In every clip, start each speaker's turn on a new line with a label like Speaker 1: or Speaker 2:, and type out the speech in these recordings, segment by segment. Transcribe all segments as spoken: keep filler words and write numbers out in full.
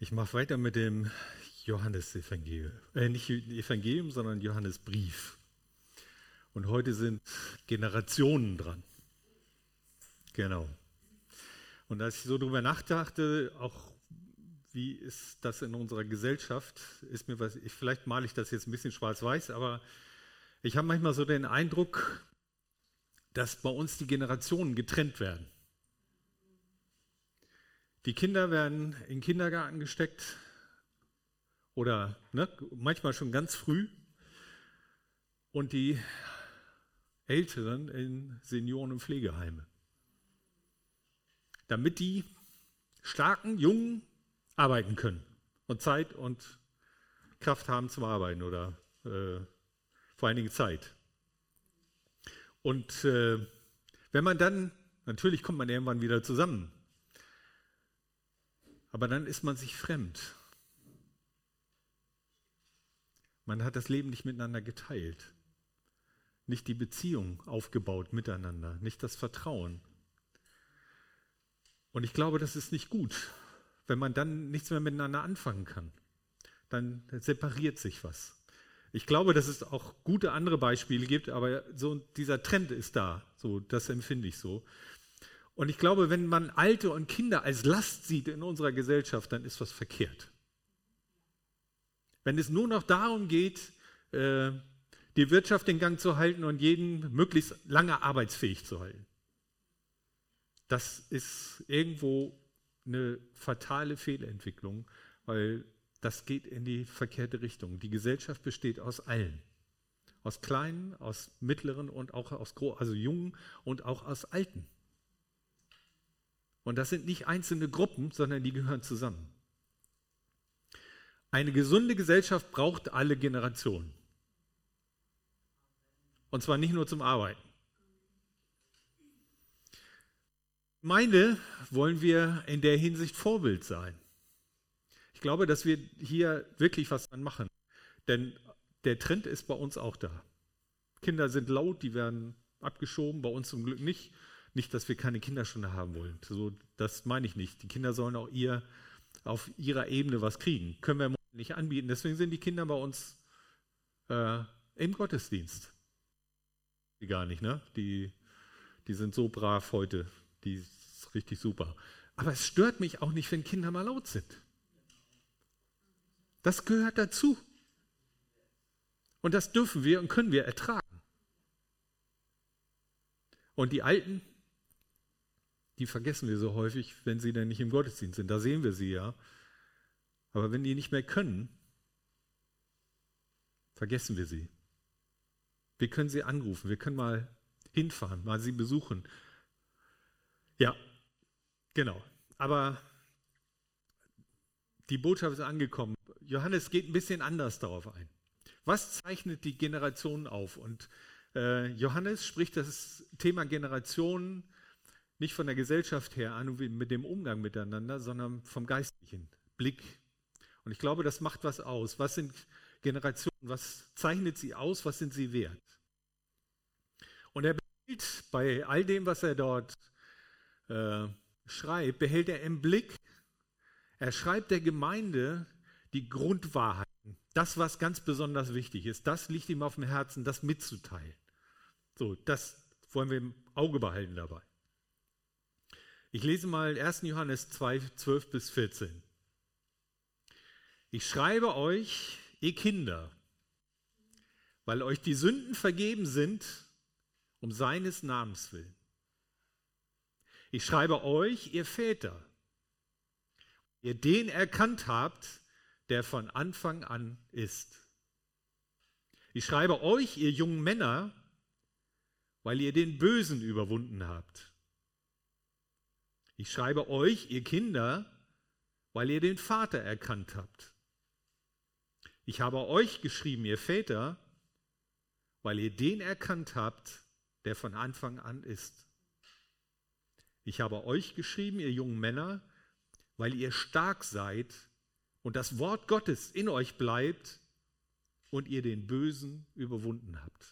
Speaker 1: Ich mache weiter mit dem Johannesevangelium. Äh, nicht Evangelium, sondern Johannesbrief. Und heute sind Generationen dran. Genau. Und als ich so drüber nachdachte, auch wie ist das in unserer Gesellschaft, ist mir was, ich, vielleicht male ich das jetzt ein bisschen schwarz-weiß, aber ich habe manchmal so den Eindruck, dass bei uns die Generationen getrennt werden. Die Kinder werden in den Kindergarten gesteckt oder ne, manchmal schon ganz früh und die Älteren in Senioren- und Pflegeheime. Damit die starken Jungen arbeiten können und Zeit und Kraft haben zum Arbeiten oder äh, vor allen Dingen Zeit. Und äh, wenn man dann, natürlich kommt man irgendwann wieder zusammen, aber dann ist man sich fremd. Man hat das Leben nicht miteinander geteilt, nicht die Beziehung aufgebaut miteinander, nicht das Vertrauen. Und ich glaube, das ist nicht gut, wenn man dann nichts mehr miteinander anfangen kann. Dann separiert sich was. Ich glaube, dass es auch gute andere Beispiele gibt, aber so dieser Trend ist da. So, das empfinde ich so. Und ich glaube, wenn man Alte und Kinder als Last sieht in unserer Gesellschaft, dann ist was verkehrt. Wenn es nur noch darum geht, die Wirtschaft in Gang zu halten und jeden möglichst lange arbeitsfähig zu halten, das ist irgendwo eine fatale Fehlentwicklung, weil das geht in die verkehrte Richtung. Die Gesellschaft besteht aus allen. Aus Kleinen, aus Mittleren und auch aus Großen, also Jungen und auch aus Alten. Und das sind nicht einzelne Gruppen, sondern die gehören zusammen. Eine gesunde Gesellschaft braucht alle Generationen. Und zwar nicht nur zum Arbeiten. Gemeinde wollen wir in der Hinsicht Vorbild sein. Ich glaube, dass wir hier wirklich was dran machen. Denn der Trend ist bei uns auch da. Kinder sind laut, die werden abgeschoben, bei uns zum Glück nicht. Nicht, dass wir keine Kinderstunde haben wollen. So, das meine ich nicht. Die Kinder sollen auch ihr auf ihrer Ebene was kriegen. Können wir nicht anbieten. Deswegen sind die Kinder bei uns äh, im Gottesdienst. Die gar nicht, ne? Die, die sind so brav heute. Die ist richtig super. Aber es stört mich auch nicht, wenn Kinder mal laut sind. Das gehört dazu. Und das dürfen wir und können wir ertragen. Und die Alten, die vergessen wir so häufig, wenn sie dann nicht im Gottesdienst sind. Da sehen wir sie ja. Aber wenn die nicht mehr können, vergessen wir sie. Wir können sie anrufen, wir können mal hinfahren, mal sie besuchen. Ja, genau. Aber die Botschaft ist angekommen. Johannes geht ein bisschen anders darauf ein. Was zeichnet die Generationen auf? Und äh, Johannes spricht das Thema Generationen nicht von der Gesellschaft her an, mit dem Umgang miteinander, sondern vom geistlichen Blick. Und ich glaube, das macht was aus. Was sind Generationen? Was zeichnet sie aus? Was sind sie wert? Und er behält bei all dem, was er dort äh, schreibt, behält er im Blick. Er schreibt der Gemeinde die Grundwahrheiten. Das, was ganz besonders wichtig ist, das liegt ihm auf dem Herzen, das mitzuteilen. So, das wollen wir im Auge behalten dabei. Ich lese mal ersten Johannes zwei, zwölf bis vierzehn. Ich schreibe euch, ihr Kinder, weil euch die Sünden vergeben sind, um seines Namens willen. Ich schreibe euch, ihr Väter, ihr den erkannt habt, der von Anfang an ist. Ich schreibe euch, ihr jungen Männer, weil ihr den Bösen überwunden habt. Ich schreibe euch, ihr Kinder, weil ihr den Vater erkannt habt. Ich habe euch geschrieben, ihr Väter, weil ihr den erkannt habt, der von Anfang an ist. Ich habe euch geschrieben, ihr jungen Männer, weil ihr stark seid und das Wort Gottes in euch bleibt und ihr den Bösen überwunden habt.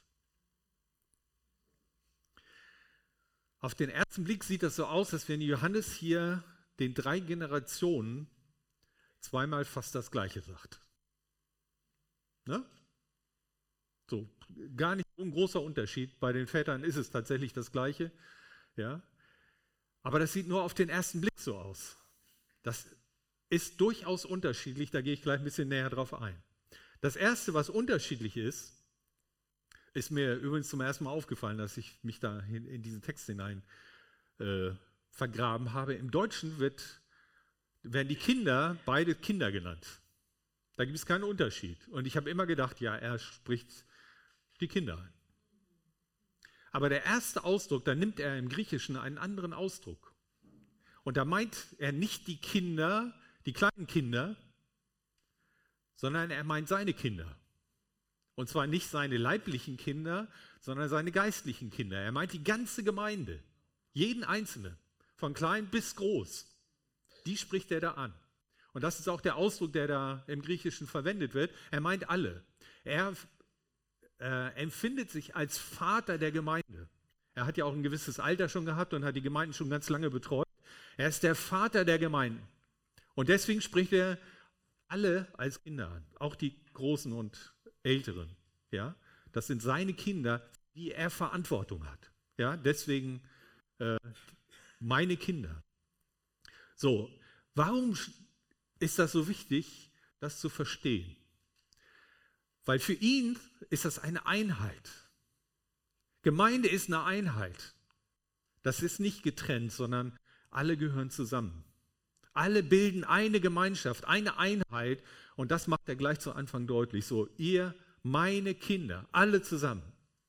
Speaker 1: Auf den ersten Blick sieht das so aus, als wenn Johannes hier den drei Generationen zweimal fast das Gleiche sagt. Ne? So, gar nicht so ein großer Unterschied. Bei den Vätern ist es tatsächlich das Gleiche. Ja? Aber das sieht nur auf den ersten Blick so aus. Das ist durchaus unterschiedlich, da gehe ich gleich ein bisschen näher drauf ein. Das Erste, was unterschiedlich ist, ist mir übrigens zum ersten Mal aufgefallen, dass ich mich da in, in diesen Text hinein äh, vergraben habe. Im Deutschen wird, werden die Kinder beide Kinder genannt. Da gibt es keinen Unterschied. Und ich habe immer gedacht, ja, er spricht die Kinder an. Aber der erste Ausdruck, da nimmt er im Griechischen einen anderen Ausdruck. Und da meint er nicht die Kinder, die kleinen Kinder, sondern er meint seine Kinder. Und zwar nicht seine leiblichen Kinder, sondern seine geistlichen Kinder. Er meint die ganze Gemeinde, jeden Einzelnen, von klein bis groß. Die spricht er da an. Und das ist auch der Ausdruck, der da im Griechischen verwendet wird. Er meint alle. Er äh, empfindet sich als Vater der Gemeinde. Er hat ja auch ein gewisses Alter schon gehabt und hat die Gemeinden schon ganz lange betreut. Er ist der Vater der Gemeinden. Und deswegen spricht er alle als Kinder an, auch die Großen und Älteren. Ja? Das sind seine Kinder, die er Verantwortung hat. Ja? Deswegen äh, meine Kinder. So, warum ist das so wichtig, das zu verstehen? Weil für ihn ist das eine Einheit. Gemeinde ist eine Einheit. Das ist nicht getrennt, sondern alle gehören zusammen. Alle bilden eine Gemeinschaft, eine Einheit. Und das macht er gleich zu Anfang deutlich. So, ihr, meine Kinder, alle zusammen.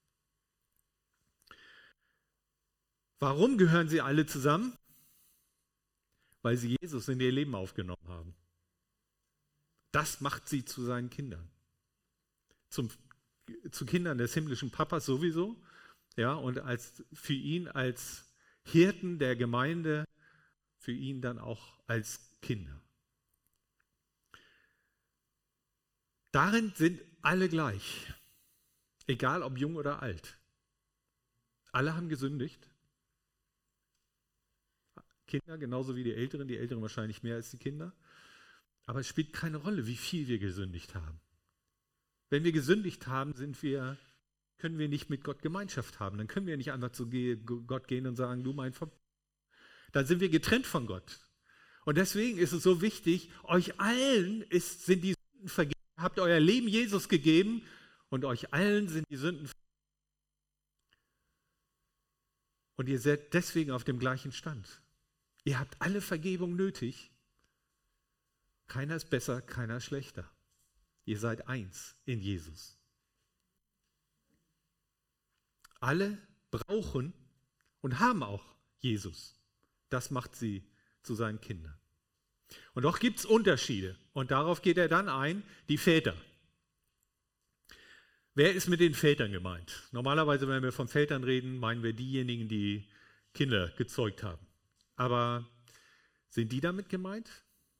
Speaker 1: Warum gehören sie alle zusammen? Weil sie Jesus in ihr Leben aufgenommen haben. Das macht sie zu seinen Kindern. Zum, zu Kindern des himmlischen Papas sowieso. Ja, und als, für ihn als Hirten der Gemeinde, für ihn dann auch als Kinder. Darin sind alle gleich, egal ob jung oder alt. Alle haben gesündigt. Kinder genauso wie die Älteren, die Älteren wahrscheinlich mehr als die Kinder. Aber es spielt keine Rolle, wie viel wir gesündigt haben. Wenn wir gesündigt haben, sind wir, können wir nicht mit Gott Gemeinschaft haben. Dann können wir nicht einfach zu Gott gehen und sagen, du mein Vater. Dann sind wir getrennt von Gott. Und deswegen ist es so wichtig, euch allen ist, sind die Sünden vergeben. Ihr habt euer Leben Jesus gegeben und euch allen sind die Sünden vergeben. Und ihr seid deswegen auf dem gleichen Stand. Ihr habt alle Vergebung nötig. Keiner ist besser, keiner ist schlechter. Ihr seid eins in Jesus. Alle brauchen und haben auch Jesus. Das macht sie zu seinen Kindern. Und doch gibt es Unterschiede. Und darauf geht er dann ein, die Väter. Wer ist mit den Vätern gemeint? Normalerweise, wenn wir von Vätern reden, meinen wir diejenigen, die Kinder gezeugt haben. Aber sind die damit gemeint?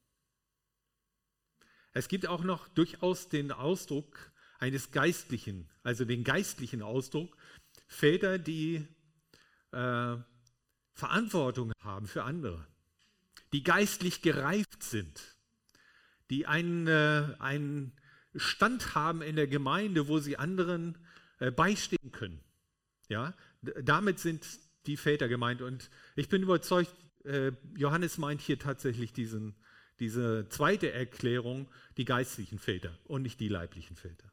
Speaker 1: Es gibt auch noch durchaus den Ausdruck eines Geistlichen, also den geistlichen Ausdruck, Väter, die äh, Verantwortung haben für andere, die geistlich gereift sind, die einen, äh, einen Stand haben in der Gemeinde, wo sie anderen äh, beistehen können. Ja? D- damit sind die Väter gemeint. Und ich bin überzeugt, äh, Johannes meint hier tatsächlich diesen, diese zweite Erklärung, die geistlichen Väter und nicht die leiblichen Väter.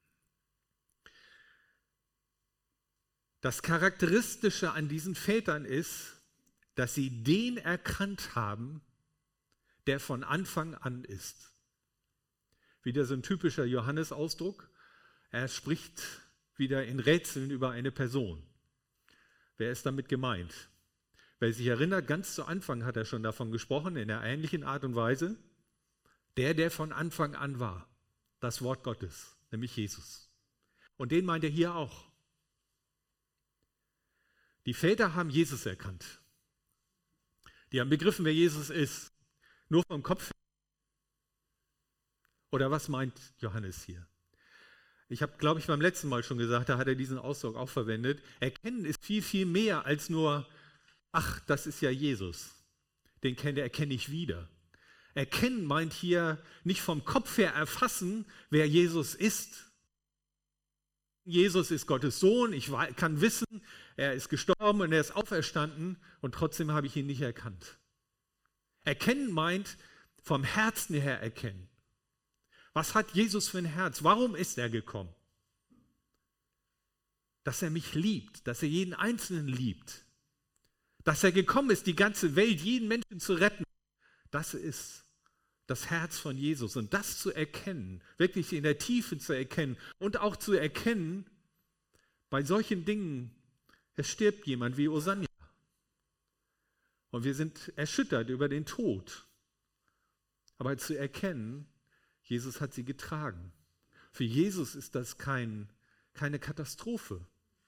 Speaker 1: Das Charakteristische an diesen Vätern ist, dass sie den erkannt haben, der von Anfang an ist. Wieder so ein typischer Johannes-Ausdruck. Er spricht wieder in Rätseln über eine Person. Wer ist damit gemeint? Wer sich erinnert, ganz zu Anfang hat er schon davon gesprochen, in einer ähnlichen Art und Weise. Der, der von Anfang an war. Das Wort Gottes, nämlich Jesus. Und den meint er hier auch. Die Väter haben Jesus erkannt. Die haben begriffen, wer Jesus ist. Nur vom Kopf. Oder was meint Johannes hier? Ich habe, glaube ich, beim letzten Mal schon gesagt, da hat er diesen Ausdruck auch verwendet. Erkennen ist viel, viel mehr als nur, ach, das ist ja Jesus. Den kenne, erkenne ich wieder. Erkennen meint hier nicht vom Kopf her erfassen, wer Jesus ist. Jesus ist Gottes Sohn, ich kann wissen, er ist gestorben und er ist auferstanden und trotzdem habe ich ihn nicht erkannt. Erkennen meint vom Herzen her erkennen. Was hat Jesus für ein Herz? Warum ist er gekommen? Dass er mich liebt, dass er jeden Einzelnen liebt. Dass er gekommen ist, die ganze Welt, jeden Menschen zu retten. Das ist das Herz von Jesus. Und das zu erkennen, wirklich in der Tiefe zu erkennen und auch zu erkennen, bei solchen Dingen, es stirbt jemand wie Osanja. Und wir sind erschüttert über den Tod. Aber zu erkennen, Jesus hat sie getragen. Für Jesus ist das kein, keine Katastrophe.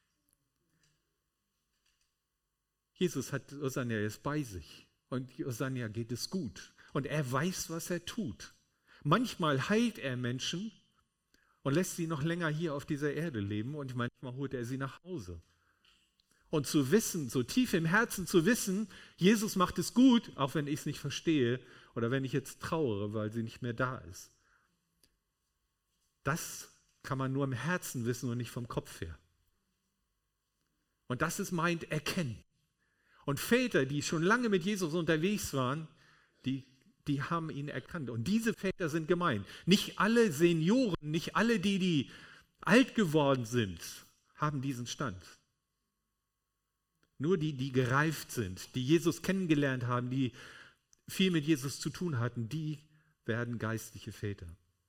Speaker 1: Jesus hat Osanja jetzt bei sich und Osanja geht es gut. Und er weiß, was er tut. Manchmal heilt er Menschen und lässt sie noch länger hier auf dieser Erde leben und manchmal holt er sie nach Hause. Und zu wissen, so tief im Herzen zu wissen, Jesus macht es gut, auch wenn ich es nicht verstehe oder wenn ich jetzt trauere, weil sie nicht mehr da ist. Das kann man nur im Herzen wissen und nicht vom Kopf her. Und das ist meint Erkennen. Und Väter, die schon lange mit Jesus unterwegs waren, die, die haben ihn erkannt. Und diese Väter sind gemeint. Nicht alle Senioren, nicht alle, die, die alt geworden sind, haben diesen Stand. Nur die, die gereift sind, die Jesus kennengelernt haben, die viel mit Jesus zu tun hatten, die werden geistliche Väter.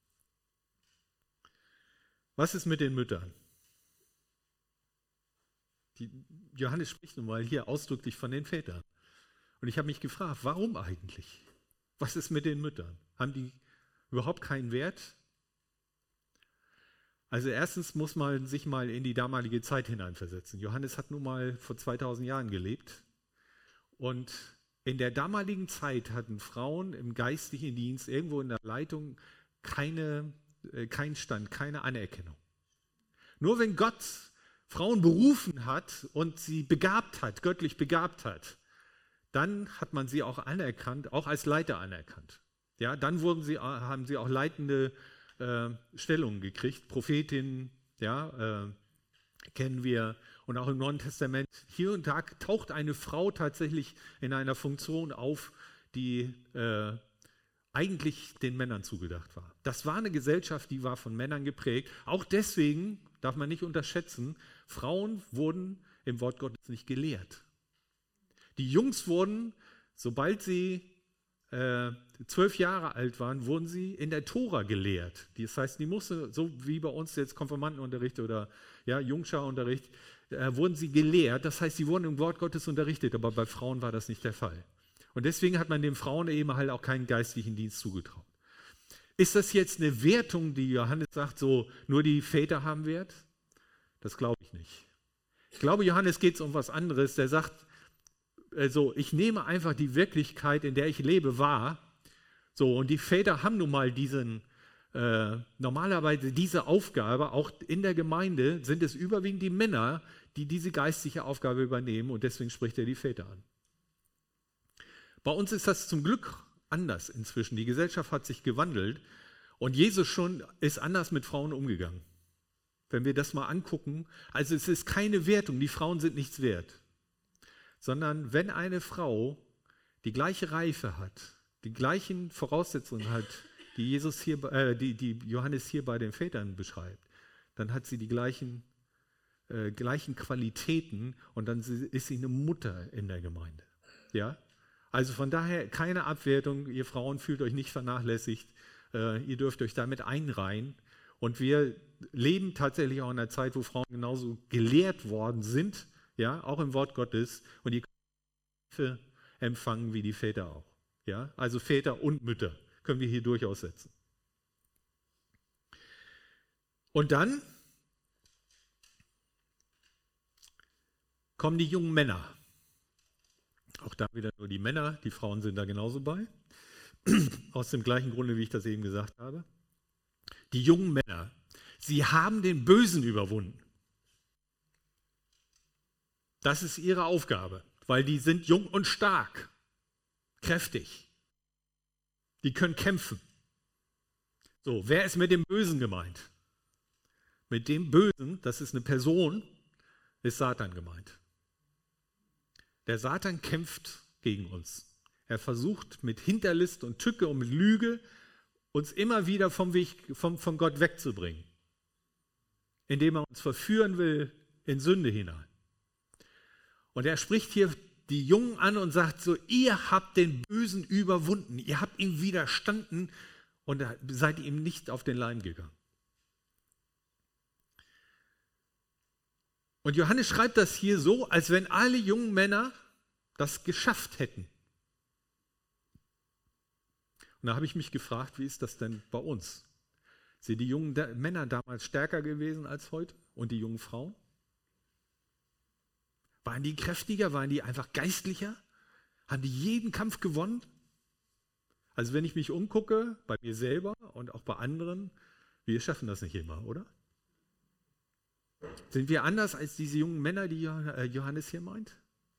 Speaker 1: Was ist mit den Müttern? Die, Johannes spricht nun mal hier ausdrücklich von den Vätern. Und ich habe mich gefragt, warum eigentlich? Was ist mit den Müttern? Haben die überhaupt keinen Wert? Also erstens muss man sich mal in die damalige Zeit hineinversetzen. Johannes hat nun mal vor zweitausend Jahren gelebt. Und in der damaligen Zeit hatten Frauen im geistlichen Dienst irgendwo in der Leitung keine, äh, keinen Stand, keine Anerkennung. Nur wenn Gott Frauen berufen hat und sie begabt hat, göttlich begabt hat, dann hat man sie auch anerkannt, auch als Leiter anerkannt. Ja, dann wurden sie, haben sie auch leitende äh, Stellungen gekriegt, Prophetinnen, ja, äh, kennen wir. Und auch im Neuen Testament, hier und da taucht eine Frau tatsächlich in einer Funktion auf, die äh, eigentlich den Männern zugedacht war. Das war eine Gesellschaft, die war von Männern geprägt. Auch deswegen darf man nicht unterschätzen, Frauen wurden im Wort Gottes nicht gelehrt. Die Jungs wurden, sobald sie äh, zwölf Jahre alt waren, wurden sie in der Tora gelehrt. Das heißt, die mussten, so wie bei uns jetzt Konfirmandenunterricht oder ja, Jungscharunterricht, äh, wurden sie gelehrt. Das heißt, sie wurden im Wort Gottes unterrichtet, aber bei Frauen war das nicht der Fall. Und deswegen hat man den Frauen eben halt auch keinen geistlichen Dienst zugetraut. Ist das jetzt eine Wertung, die Johannes sagt, so nur die Väter haben Wert? Das glaube ich nicht. Ich glaube, Johannes geht es um was anderes. Der sagt, also ich nehme einfach die Wirklichkeit, in der ich lebe, wahr. So, und die Väter haben nun mal diesen, äh, normalerweise diese Aufgabe, auch in der Gemeinde sind es überwiegend die Männer, die diese geistliche Aufgabe übernehmen und deswegen spricht er die Väter an. Bei uns ist das zum Glück anders inzwischen. Die Gesellschaft hat sich gewandelt und Jesus schon ist anders mit Frauen umgegangen. Wenn wir das mal angucken, also es ist keine Wertung, die Frauen sind nichts wert, sondern wenn eine Frau die gleiche Reife hat, die gleichen Voraussetzungen hat, die, Jesus hier, äh, die, die Johannes hier bei den Vätern beschreibt, dann hat sie die gleichen, äh, gleichen Qualitäten und dann ist sie eine Mutter in der Gemeinde. Ja? Also von daher keine Abwertung, ihr Frauen fühlt euch nicht vernachlässigt, äh, ihr dürft euch damit einreihen. Und wir leben tatsächlich auch in einer Zeit, wo Frauen genauso gelehrt worden sind, ja, auch im Wort Gottes, und ihr könnt empfangen wie die Väter auch. Ja? Also Väter und Mütter können wir hier durchaus setzen. Und dann kommen die jungen Männer. Auch da wieder nur die Männer, die Frauen sind da genauso bei. Aus dem gleichen Grunde, wie ich das eben gesagt habe. Die jungen Männer, sie haben den Bösen überwunden. Das ist ihre Aufgabe, weil die sind jung und stark, kräftig. die können kämpfen. So, wer ist mit dem Bösen gemeint? Mit dem Bösen, das ist eine Person, ist Satan gemeint. Der Satan kämpft gegen uns. Er versucht mit Hinterlist und Tücke und mit Lüge uns immer wieder vom Weg, vom, von Gott wegzubringen, indem er uns verführen will in Sünde hinein. Und er spricht hier die Jungen an und sagt so, ihr habt den Bösen überwunden, ihr habt ihm widerstanden und seid ihm nicht auf den Leim gegangen. Und Johannes schreibt das hier so, als wenn alle jungen Männer das geschafft hätten. Und da habe ich mich gefragt, wie ist das denn bei uns? Sind die jungen Männer damals stärker gewesen als heute und die jungen Frauen? Waren die kräftiger? Waren die einfach geistlicher? Haben die jeden Kampf gewonnen? Also wenn ich mich umgucke, bei mir selber und auch bei anderen, wir schaffen das nicht immer, oder? Sind wir anders als diese jungen Männer, die Johannes hier meint?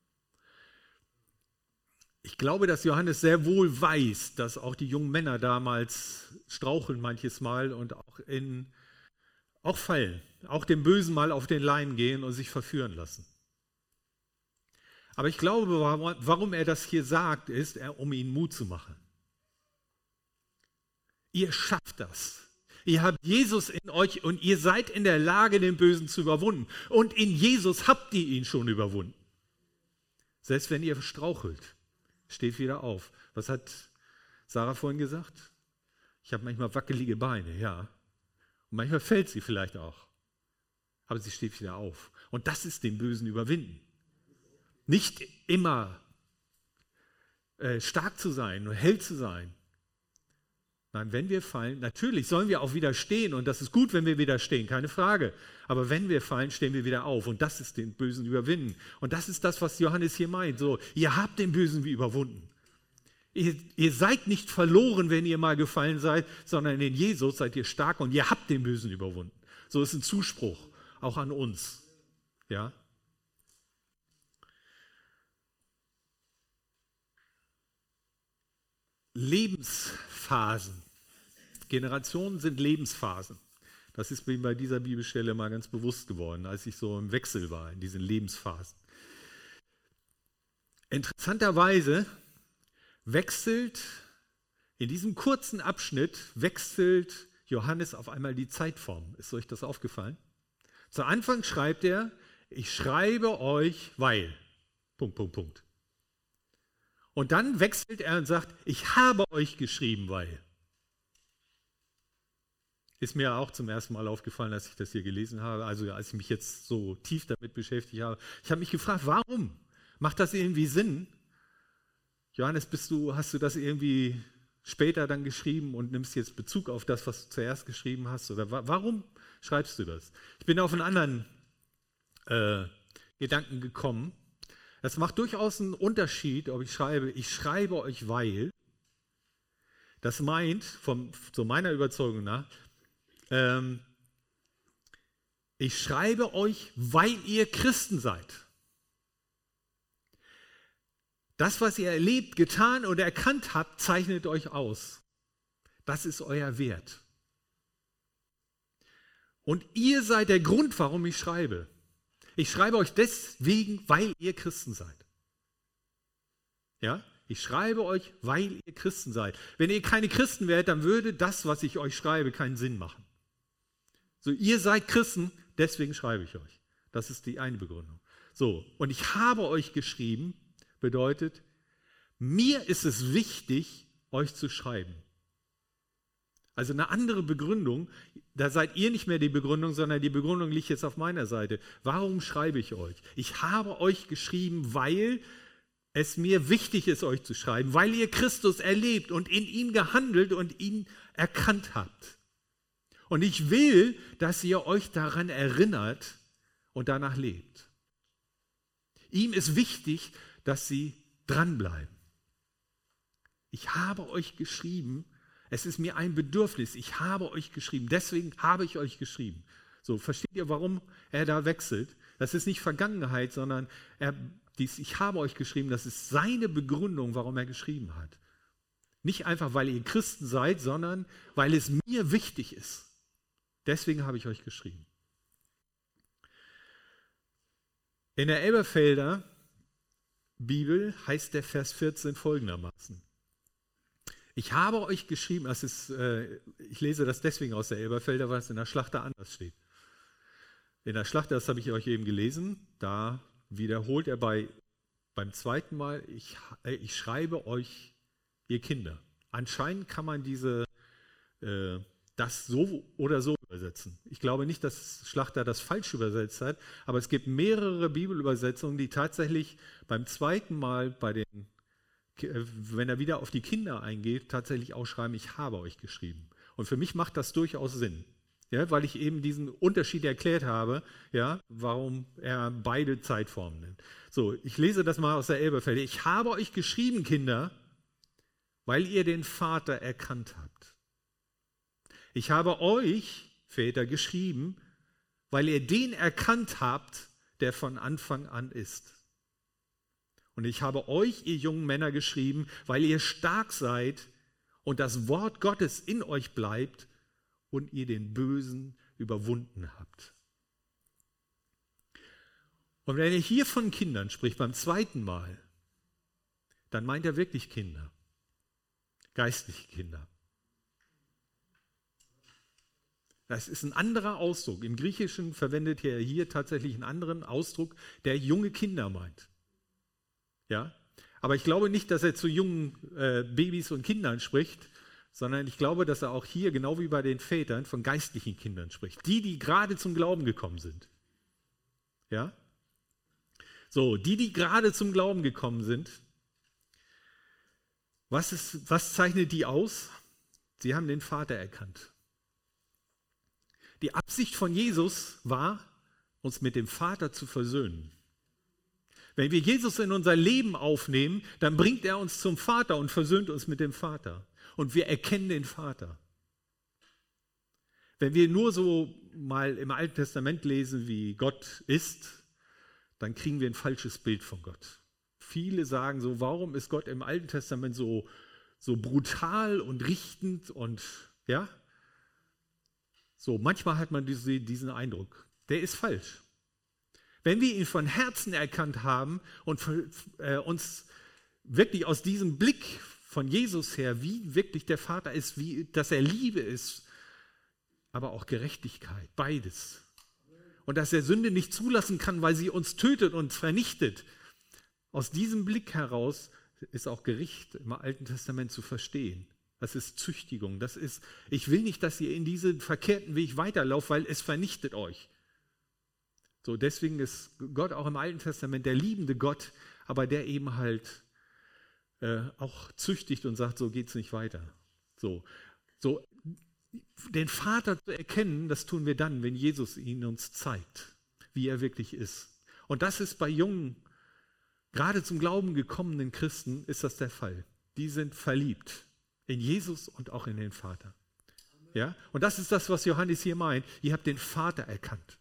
Speaker 1: Ich glaube, dass Johannes sehr wohl weiß, dass auch die jungen Männer damals straucheln manches Mal und auch, in, auch fallen, auch dem Bösen mal auf den Leim gehen und sich verführen lassen. Aber ich glaube, warum er das hier sagt, ist, um ihnen Mut zu machen. Ihr schafft das. Ihr habt Jesus in euch und ihr seid in der Lage, den Bösen zu überwinden. Und in Jesus habt ihr ihn schon überwunden. Selbst wenn ihr strauchelt, steht wieder auf. Was hat Sarah vorhin gesagt? Ich habe manchmal wackelige Beine, ja. Und manchmal fällt sie vielleicht auch. Aber sie steht wieder auf. Und das ist den Bösen überwinden. Nicht immer äh, stark zu sein und hell zu sein. Nein, wenn wir fallen, natürlich sollen wir auch wieder stehen und das ist gut, wenn wir wieder stehen, keine Frage. Aber wenn wir fallen, stehen wir wieder auf und das ist den Bösen überwinden. Und das ist das, was Johannes hier meint. So, ihr habt den Bösen wie überwunden. Ihr, ihr seid nicht verloren, wenn ihr mal gefallen seid, sondern in Jesus seid ihr stark und ihr habt den Bösen überwunden. So ist ein Zuspruch, auch an uns. Ja. Lebensphasen. Generationen sind Lebensphasen. Das ist mir bei dieser Bibelstelle mal ganz bewusst geworden, als ich so im Wechsel war, in diesen Lebensphasen. Interessanterweise wechselt, in diesem kurzen Abschnitt, wechselt Johannes auf einmal die Zeitform. Ist euch das aufgefallen? Zu Anfang schreibt er, ich schreibe euch, weil, Punkt, Punkt, Punkt. Und dann wechselt er und sagt, ich habe euch geschrieben, weil. Ist mir auch zum ersten Mal aufgefallen, als ich das hier gelesen habe, also als ich mich jetzt so tief damit beschäftigt habe. Ich habe mich gefragt, warum? Macht das irgendwie Sinn? Johannes, bist du, hast du das irgendwie später dann geschrieben und nimmst jetzt Bezug auf das, was du zuerst geschrieben hast? Oder wa- warum schreibst du das? Ich bin auf einen anderen äh, Gedanken gekommen. Es macht durchaus einen Unterschied, ob ich schreibe, ich schreibe euch, weil. Das meint, vom, zu meiner Überzeugung nach, ähm, ich schreibe euch, weil ihr Christen seid. Das, was ihr erlebt, getan oder erkannt habt, zeichnet euch aus. Das ist euer Wert. Und ihr seid der Grund, warum ich schreibe. Ich schreibe euch deswegen, weil ihr Christen seid. Ja? Ich schreibe euch, weil ihr Christen seid. Wenn ihr keine Christen wärt, dann würde das, was ich euch schreibe, keinen Sinn machen. So, ihr seid Christen, deswegen schreibe ich euch. Das ist die eine Begründung. So, und ich habe euch geschrieben, bedeutet, mir ist es wichtig, euch zu schreiben. Also eine andere Begründung, da seid ihr nicht mehr die Begründung, sondern die Begründung liegt jetzt auf meiner Seite. Warum schreibe ich euch? Ich habe euch geschrieben, weil es mir wichtig ist, euch zu schreiben, weil ihr Christus erlebt und in ihm gehandelt und ihn erkannt habt. Und ich will, dass ihr euch daran erinnert und danach lebt. Ihm ist wichtig, dass sie dranbleiben. Ich habe euch geschrieben, es ist mir ein Bedürfnis, ich habe euch geschrieben, deswegen habe ich euch geschrieben. So, versteht ihr, warum er da wechselt? Das ist nicht Vergangenheit, sondern er, dies, ich habe euch geschrieben, das ist seine Begründung, warum er geschrieben hat. Nicht einfach, weil ihr Christen seid, sondern weil es mir wichtig ist. Deswegen habe ich euch geschrieben. In der Elberfelder Bibel heißt der Vers vierzehn folgendermaßen. Ich habe euch geschrieben, das ist, äh, ich lese das deswegen aus der Elberfelder, weil es in der Schlachter anders steht. In der Schlachter, das habe ich euch eben gelesen, da wiederholt er bei, beim zweiten Mal, ich, äh, ich schreibe euch, ihr Kinder. Anscheinend kann man diese, äh, das so oder so übersetzen. Ich glaube nicht, dass Schlachter das falsch übersetzt hat, aber es gibt mehrere Bibelübersetzungen, die tatsächlich beim zweiten Mal, bei den, wenn er wieder auf die Kinder eingeht, tatsächlich auch schreiben, ich habe euch geschrieben. Und für mich macht das durchaus Sinn, ja, weil ich eben diesen Unterschied erklärt habe, ja, warum er beide Zeitformen nennt. So, ich lese das mal aus der Elberfelder. Ich habe euch geschrieben, Kinder, weil ihr den Vater erkannt habt. Ich habe euch, Väter, geschrieben, weil ihr den erkannt habt, der von Anfang an ist. Und ich habe euch, ihr jungen Männer, geschrieben, weil ihr stark seid und das Wort Gottes in euch bleibt und ihr den Bösen überwunden habt. Und wenn er hier von Kindern spricht, beim zweiten Mal, dann meint er wirklich Kinder, geistliche Kinder. Das ist ein anderer Ausdruck. Im Griechischen verwendet er hier tatsächlich einen anderen Ausdruck, der junge Kinder meint. Ja? Aber ich glaube nicht, dass er zu jungen äh, Babys und Kindern spricht, sondern ich glaube, dass er auch hier, genau wie bei den Vätern, von geistlichen Kindern spricht. Die, die gerade zum Glauben gekommen sind. Ja? So, die, die gerade zum Glauben gekommen sind, was, ist, was zeichnet die aus? Sie haben den Vater erkannt. Die Absicht von Jesus war, uns mit dem Vater zu versöhnen. Wenn wir Jesus in unser Leben aufnehmen, dann bringt er uns zum Vater und versöhnt uns mit dem Vater. Und wir erkennen den Vater. Wenn wir nur so mal im Alten Testament lesen, wie Gott ist, dann kriegen wir ein falsches Bild von Gott. Viele sagen so, warum ist Gott im Alten Testament so, so brutal und richtend und ja? So, manchmal hat man diese, diesen Eindruck. Der ist falsch. Wenn wir ihn von Herzen erkannt haben und für, äh, uns wirklich aus diesem Blick von Jesus her, wie wirklich der Vater ist, wie, dass er Liebe ist, aber auch Gerechtigkeit, beides. Und dass er Sünde nicht zulassen kann, weil sie uns tötet und vernichtet. Aus diesem Blick heraus ist auch Gericht im Alten Testament zu verstehen. Das ist Züchtigung. Das ist, ich will nicht, dass ihr in diesen verkehrten Weg weiterlauft, weil es vernichtet euch. So, deswegen ist Gott auch im Alten Testament der liebende Gott, aber der eben halt äh, auch züchtigt und sagt, so geht's nicht weiter. So, so, den Vater zu erkennen, das tun wir dann, wenn Jesus ihn uns zeigt, wie er wirklich ist. Und das ist bei jungen, gerade zum Glauben gekommenen Christen, ist das der Fall. Die sind verliebt in Jesus und auch in den Vater. Ja? Und das ist das, was Johannes hier meint. Ihr habt den Vater erkannt.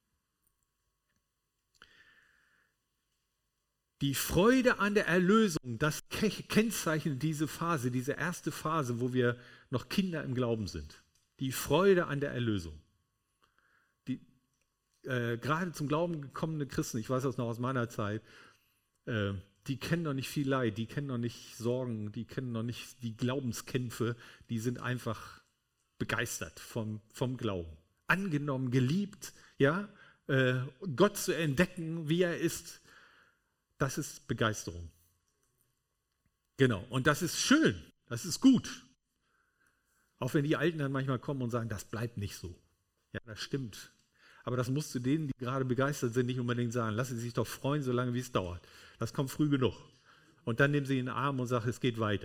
Speaker 1: Die Freude an der Erlösung, das kennzeichnet diese Phase, diese erste Phase, wo wir noch Kinder im Glauben sind. Die Freude an der Erlösung. Die äh, gerade zum Glauben gekommene Christen, ich weiß das noch aus meiner Zeit, äh, die kennen noch nicht viel Leid, die kennen noch nicht Sorgen, die kennen noch nicht die Glaubenskämpfe, die sind einfach begeistert vom, vom Glauben. Angenommen, geliebt, ja, äh, Gott zu entdecken, wie er ist. Das ist Begeisterung. Genau. Und das ist schön. Das ist gut. Auch wenn die Alten dann manchmal kommen und sagen, das bleibt nicht so. Ja, das stimmt. Aber das musst du denen, die gerade begeistert sind, nicht unbedingt sagen. Lassen sie sich doch freuen, solange wie es dauert. Das kommt früh genug. Und dann nehmen sie ihn in den Arm und sagen, es geht weiter.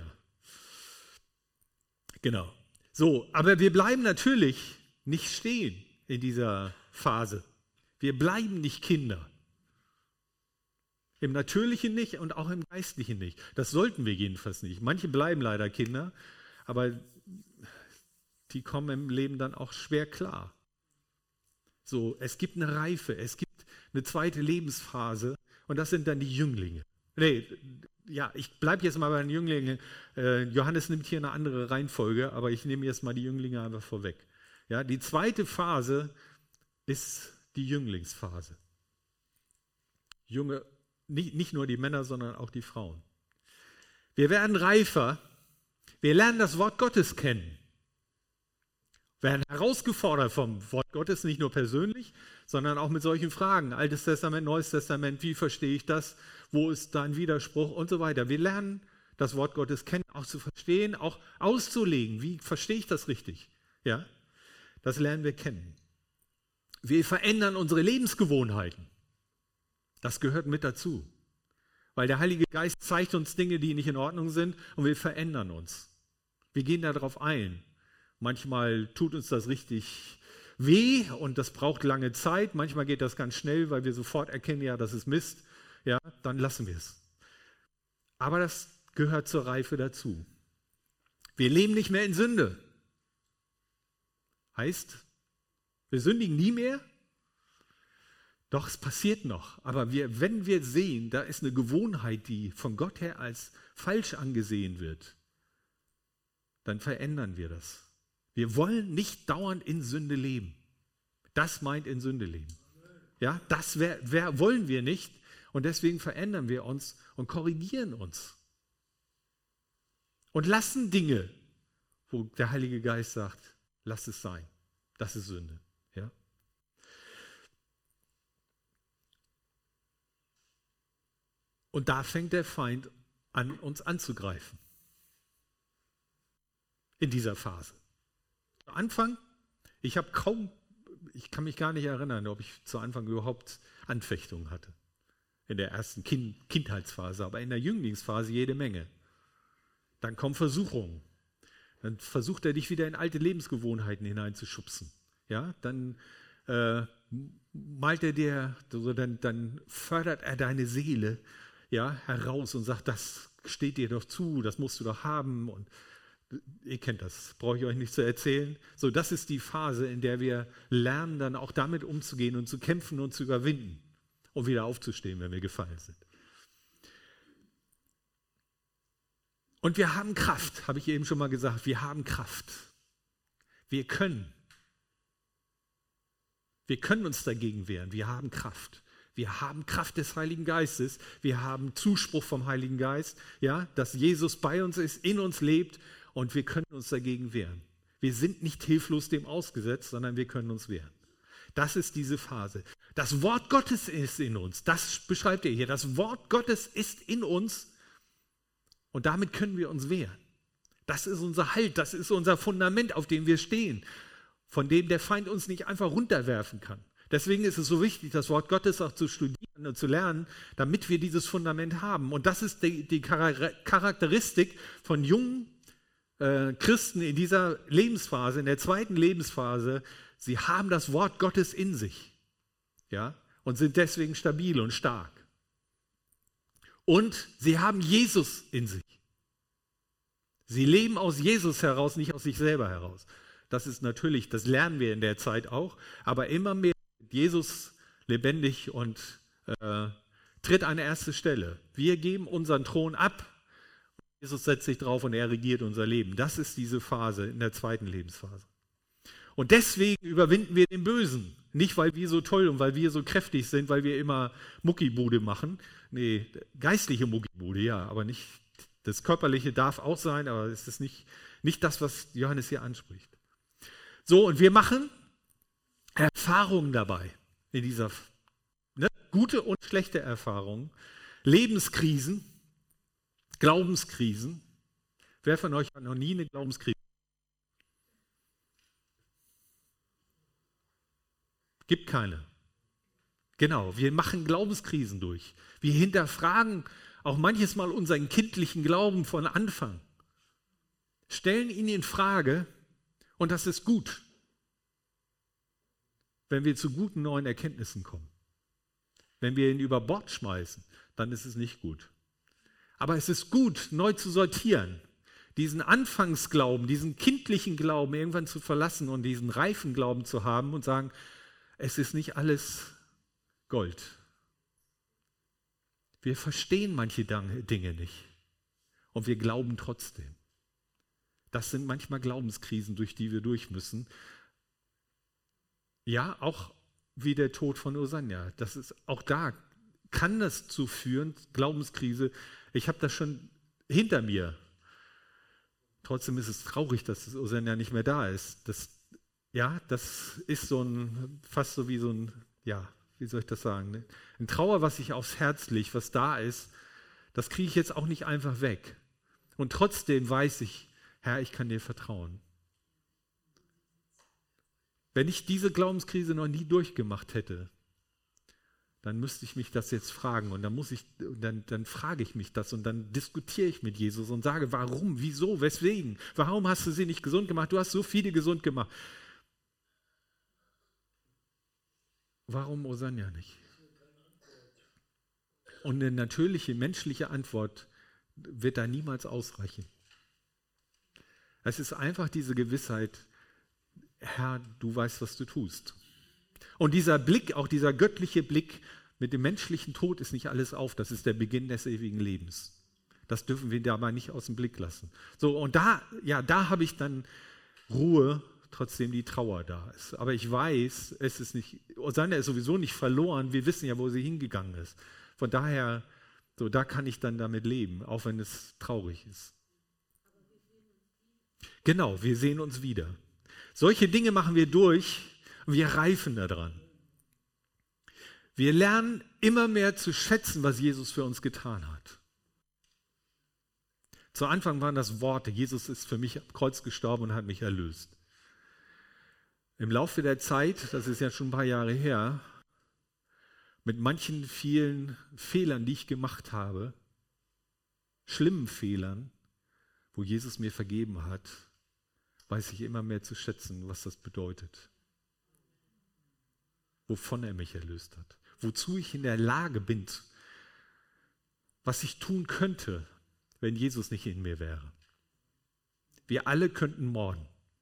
Speaker 1: Genau. So, aber wir bleiben natürlich nicht stehen in dieser Phase. Wir bleiben nicht Kinder. Im Natürlichen nicht und auch im Geistlichen nicht. Das sollten wir jedenfalls nicht. Manche bleiben leider Kinder, aber die kommen im Leben dann auch schwer klar. So, es gibt eine Reife, es gibt eine zweite Lebensphase und das sind dann die Jünglinge. Nee, ja, ich bleibe jetzt mal bei den Jünglingen. Äh, Johannes nimmt hier eine andere Reihenfolge, aber ich nehme jetzt mal die Jünglinge einfach vorweg. Ja, die zweite Phase ist die Jünglingsphase. Junge, nicht, nicht nur die Männer, sondern auch die Frauen. Wir werden reifer, wir lernen das Wort Gottes kennen. Wir werden herausgefordert vom Wort Gottes, nicht nur persönlich, sondern auch mit solchen Fragen. Altes Testament, Neues Testament, wie verstehe ich das? Wo ist da ein Widerspruch und so weiter. Wir lernen das Wort Gottes kennen, auch zu verstehen, auch auszulegen. Wie verstehe ich das richtig? Ja, das lernen wir kennen. Wir verändern unsere Lebensgewohnheiten. Das gehört mit dazu. Weil der Heilige Geist zeigt uns Dinge, die nicht in Ordnung sind, und wir verändern uns. Wir gehen darauf ein. Manchmal tut uns das richtig weh und das braucht lange Zeit. Manchmal geht das ganz schnell, weil wir sofort erkennen, ja, das ist Mist. Ja, dann lassen wir es. Aber das gehört zur Reife dazu. Wir leben nicht mehr in Sünde. Heißt, wir sündigen nie mehr. Doch es passiert noch. Aber wir, wenn wir sehen, da ist eine Gewohnheit, die von Gott her als falsch angesehen wird, dann verändern wir das. Wir wollen nicht dauernd in Sünde leben. Das meint in Sünde leben. Ja, das wär, wär, wollen wir nicht. Und deswegen verändern wir uns und korrigieren uns. Und lassen Dinge, wo der Heilige Geist sagt, lass es sein. Das ist Sünde. Ja? Und da fängt der Feind an, uns anzugreifen. In dieser Phase. Am Anfang, ich habe kaum, ich kann mich gar nicht erinnern, ob ich zu Anfang überhaupt Anfechtungen hatte. In der ersten kind, Kindheitsphase, aber in der Jünglingsphase jede Menge. Dann kommen Versuchungen. Dann versucht er dich wieder in alte Lebensgewohnheiten hineinzuschubsen. Ja, dann äh, malt er dir, also dann, dann fördert er deine Seele, ja, heraus und sagt, das steht dir doch zu, das musst du doch haben. Und ihr kennt das, brauche ich euch nicht zu erzählen. So, das ist die Phase, in der wir lernen, dann auch damit umzugehen und zu kämpfen und zu überwinden und wieder aufzustehen, wenn wir gefallen sind. Und wir haben Kraft, habe ich eben schon mal gesagt, wir haben Kraft. Wir können. Wir können uns dagegen wehren, wir haben Kraft. Wir haben Kraft des Heiligen Geistes, wir haben Zuspruch vom Heiligen Geist, ja, dass Jesus bei uns ist, in uns lebt und wir können uns dagegen wehren. Wir sind nicht hilflos dem ausgesetzt, sondern wir können uns wehren. Das ist diese Phase. Das Wort Gottes ist in uns, das beschreibt er hier. Das Wort Gottes ist in uns und damit können wir uns wehren. Das ist unser Halt, das ist unser Fundament, auf dem wir stehen, von dem der Feind uns nicht einfach runterwerfen kann. Deswegen ist es so wichtig, das Wort Gottes auch zu studieren und zu lernen, damit wir dieses Fundament haben. Und das ist die, die Charakteristik von jungen äh, Christen in dieser Lebensphase, in der zweiten Lebensphase. Sie haben das Wort Gottes in sich, ja, und sind deswegen stabil und stark. Und sie haben Jesus in sich. Sie leben aus Jesus heraus, nicht aus sich selber heraus. Das ist natürlich, das lernen wir in der Zeit auch, aber immer mehr Jesus lebendig und äh, tritt an erste Stelle. Wir geben unseren Thron ab, Jesus setzt sich drauf und er regiert unser Leben. Das ist diese Phase in der zweiten Lebensphase. Und deswegen überwinden wir den Bösen. Nicht, weil wir so toll und weil wir so kräftig sind, weil wir immer Muckibude machen. Nee, geistliche Muckibude, ja, aber nicht, das Körperliche darf auch sein, aber es ist nicht, nicht das, was Johannes hier anspricht. So, und wir machen Erfahrungen dabei, in dieser, ne, gute und schlechte Erfahrungen, Lebenskrisen, Glaubenskrisen. Wer von euch hat noch nie eine Glaubenskrise? Gibt keine. Genau, wir machen Glaubenskrisen durch. Wir hinterfragen auch manches Mal unseren kindlichen Glauben von Anfang. Stellen ihn in Frage und das ist gut, wenn wir zu guten neuen Erkenntnissen kommen. Wenn wir ihn über Bord schmeißen, dann ist es nicht gut. Aber es ist gut, neu zu sortieren, diesen Anfangsglauben, diesen kindlichen Glauben irgendwann zu verlassen und diesen reifen Glauben zu haben und sagen, es ist nicht alles Gold. Wir verstehen manche Dinge nicht und wir glauben trotzdem. Das sind manchmal Glaubenskrisen, durch die wir durch müssen. Ja, auch wie der Tod von Osanja. Das ist, auch da kann das zu führen, Glaubenskrise. Ich habe das schon hinter mir. Trotzdem ist es traurig, dass Osanja nicht mehr da ist. Das, ja, das ist so ein, fast so wie so ein, ja, wie soll ich das sagen? Ne? Ein Trauer, was sich aufs Herz legt, was da ist, das kriege ich jetzt auch nicht einfach weg. Und trotzdem weiß ich, Herr, ich kann dir vertrauen. Wenn ich diese Glaubenskrise noch nie durchgemacht hätte, dann müsste ich mich das jetzt fragen und dann muss ich, dann, dann frage ich mich das und dann diskutiere ich mit Jesus und sage, warum, wieso, weswegen, warum hast du sie nicht gesund gemacht? Du hast so viele gesund gemacht. Warum Osanja nicht? Und eine natürliche, menschliche Antwort wird da niemals ausreichen. Es ist einfach diese Gewissheit, Herr, du weißt, was du tust. Und dieser Blick, auch dieser göttliche Blick mit dem menschlichen Tod ist nicht alles auf. Das ist der Beginn des ewigen Lebens. Das dürfen wir dabei nicht aus dem Blick lassen. So, und da, ja, da habe ich dann Ruhe, trotzdem die Trauer da ist. Aber ich weiß, es ist nicht, Osanja ist sowieso nicht verloren. Wir wissen ja, wo sie hingegangen ist. Von daher, so, da kann ich dann damit leben, auch wenn es traurig ist. Genau, wir sehen uns wieder. Solche Dinge machen wir durch und wir reifen daran. Wir lernen immer mehr zu schätzen, was Jesus für uns getan hat. Zu Anfang waren das Worte, Jesus ist für mich am Kreuz gestorben und hat mich erlöst. Im Laufe der Zeit, das ist ja schon ein paar Jahre her, mit manchen vielen Fehlern, die ich gemacht habe, schlimmen Fehlern, wo Jesus mir vergeben hat, weiß ich immer mehr zu schätzen, was das bedeutet. Wovon er mich erlöst hat. Wozu ich in der Lage bin, was ich tun könnte, wenn Jesus nicht in mir wäre. Wir alle könnten morden.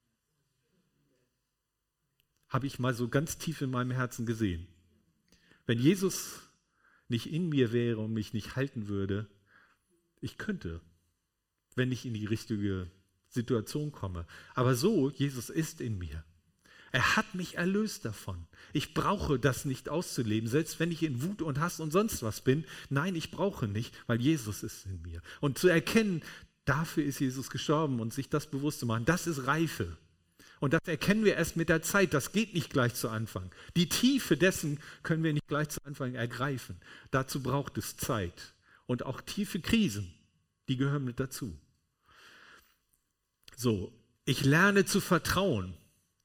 Speaker 1: Habe ich mal so ganz tief in meinem Herzen gesehen. Wenn Jesus nicht in mir wäre und mich nicht halten würde, ich könnte, wenn ich in die richtige Situation komme. Aber so, Jesus ist in mir. Er hat mich erlöst davon. Ich brauche das nicht auszuleben, selbst wenn ich in Wut und Hass und sonst was bin. Nein, ich brauche nicht, weil Jesus ist in mir. Und zu erkennen, dafür ist Jesus gestorben und sich das bewusst zu machen, das ist Reife. Und das erkennen wir erst mit der Zeit. Das geht nicht gleich zu Anfang. Die Tiefe dessen können wir nicht gleich zu Anfang ergreifen. Dazu braucht es Zeit. Und auch tiefe Krisen, die gehören mit dazu. So, ich lerne zu vertrauen.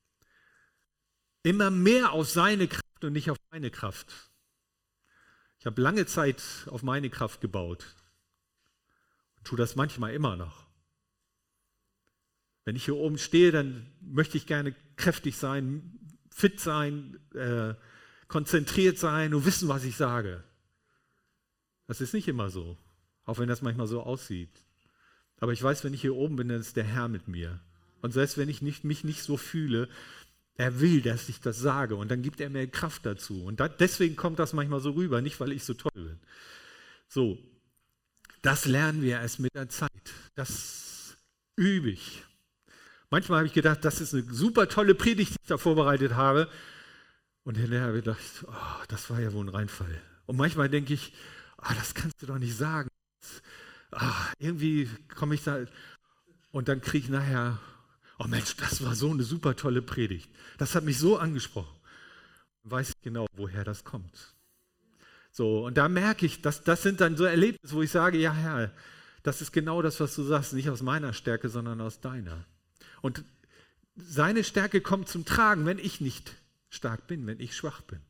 Speaker 1: Immer mehr auf seine Kraft und nicht auf meine Kraft. Ich habe lange Zeit auf meine Kraft gebaut und tue das manchmal immer noch. Wenn ich hier oben stehe, dann möchte ich gerne kräftig sein, fit sein, äh, konzentriert sein und wissen, was ich sage. Das ist nicht immer so, auch wenn das manchmal so aussieht. Aber ich weiß, wenn ich hier oben bin, dann ist der Herr mit mir. Und selbst wenn ich nicht, mich nicht so fühle, er will, dass ich das sage und dann gibt er mir Kraft dazu. Und da, deswegen kommt das manchmal so rüber, nicht weil ich so toll bin. So, das lernen wir erst mit der Zeit. Das übe ich. Manchmal habe ich gedacht, das ist eine super tolle Predigt, die ich da vorbereitet habe. Und hinterher habe ich gedacht, oh, das war ja wohl ein Reinfall. Und manchmal denke ich, oh, das kannst du doch nicht sagen. Oh, irgendwie komme ich da und dann kriege ich nachher, oh Mensch, das war so eine super tolle Predigt. Das hat mich so angesprochen. Weiß ich genau, woher das kommt. So, und da merke ich, dass, das sind dann so Erlebnisse, wo ich sage, ja Herr, das ist genau das, was du sagst, nicht aus meiner Stärke, sondern aus deiner. Und seine Stärke kommt zum Tragen, wenn ich nicht stark bin, wenn ich schwach bin.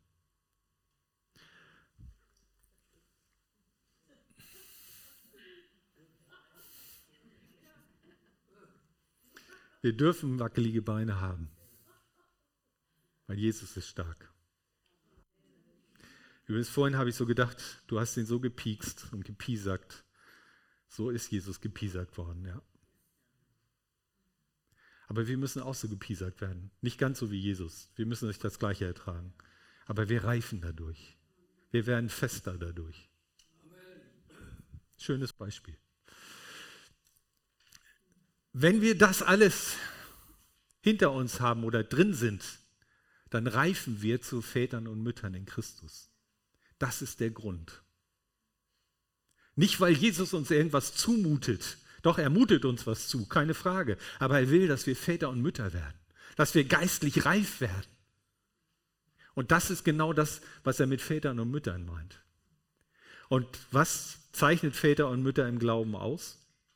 Speaker 1: Wir dürfen wackelige Beine haben, weil Jesus ist stark. Übrigens, vorhin habe ich so gedacht, du hast ihn so gepiekst und gepiesackt. So ist Jesus gepiesackt worden, ja. Aber wir müssen auch so gepiesackt werden. Nicht ganz so wie Jesus. Wir müssen nicht das Gleiche ertragen. Aber wir reifen dadurch. Wir werden fester dadurch. Amen. Schönes Beispiel. Wenn wir das alles hinter uns haben oder drin sind, dann reifen wir zu Vätern und Müttern in Christus. Das ist der Grund. Nicht, weil Jesus uns irgendwas zumutet. Doch, er mutet uns was zu, keine Frage. Aber er will, dass wir Väter und Mütter werden. Dass wir geistlich reif werden. Und das ist genau das, was er mit Vätern und Müttern meint. Und was zeichnet Väter und Mütter im Glauben aus?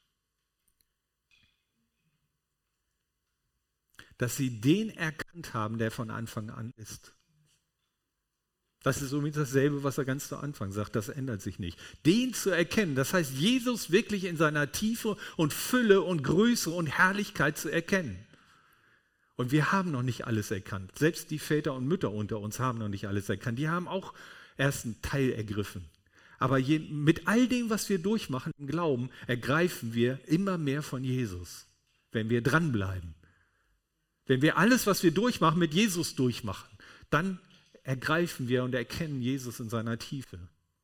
Speaker 1: Dass sie den erkannt haben, der von Anfang an ist. Das ist übrigens dasselbe, was er ganz zu Anfang sagt, das ändert sich nicht. Den zu erkennen, das heißt, Jesus wirklich in seiner Tiefe und Fülle und Größe und Herrlichkeit zu erkennen. Und wir haben noch nicht alles erkannt. Selbst die Väter und Mütter unter uns haben noch nicht alles erkannt. Die haben auch erst einen Teil ergriffen. Aber je, mit all dem, was wir durchmachen im Glauben, ergreifen wir immer mehr von Jesus, wenn wir dranbleiben. Wenn wir alles, was wir durchmachen, mit Jesus durchmachen, dann ergreifen wir und erkennen Jesus in seiner Tiefe.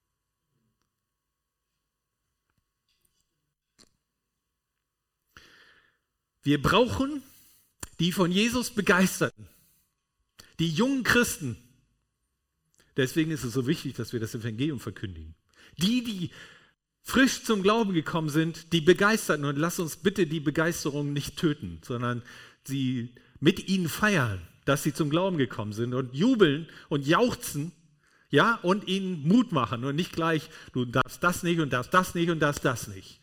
Speaker 1: Wir brauchen die von Jesus Begeisterten, die jungen Christen. Deswegen ist es so wichtig, dass wir das Evangelium verkündigen. Die, die frisch zum Glauben gekommen sind, die Begeisterten. Und lass uns bitte die Begeisterung nicht töten, sondern sie mit ihnen feiern, dass sie zum Glauben gekommen sind und jubeln und jauchzen, ja, und ihnen Mut machen und nicht gleich, du darfst das nicht und darfst das nicht und darfst das nicht.